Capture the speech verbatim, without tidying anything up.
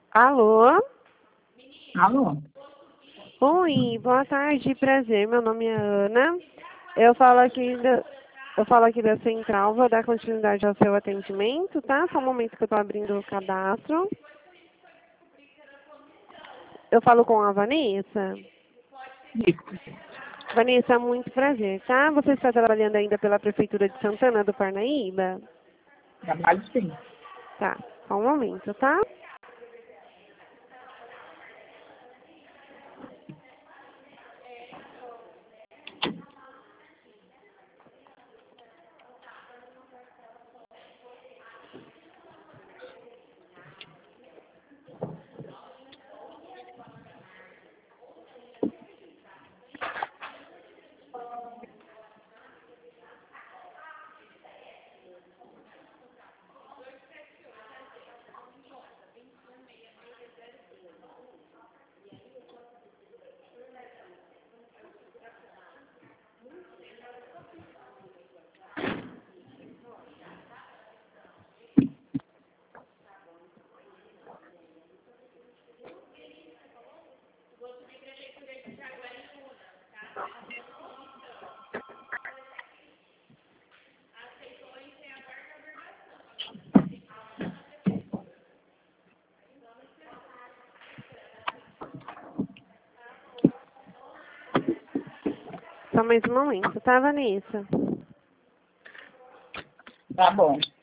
Alô? Alô? Oi, boa tarde, prazer. Meu nome é Ana. Eu falo aqui da, eu falo aqui da Central, vou dar continuidade ao seu atendimento, tá? Só um momento que eu estou abrindo o cadastro. Eu falo com a Vanessa. Isso. Vanessa, muito prazer, tá? Você está trabalhando ainda pela Prefeitura de Santana do Parnaíba? Trabalho sim. Tá, só um momento, tá? Só mais um momento, tá, Vanessa? Tá bom.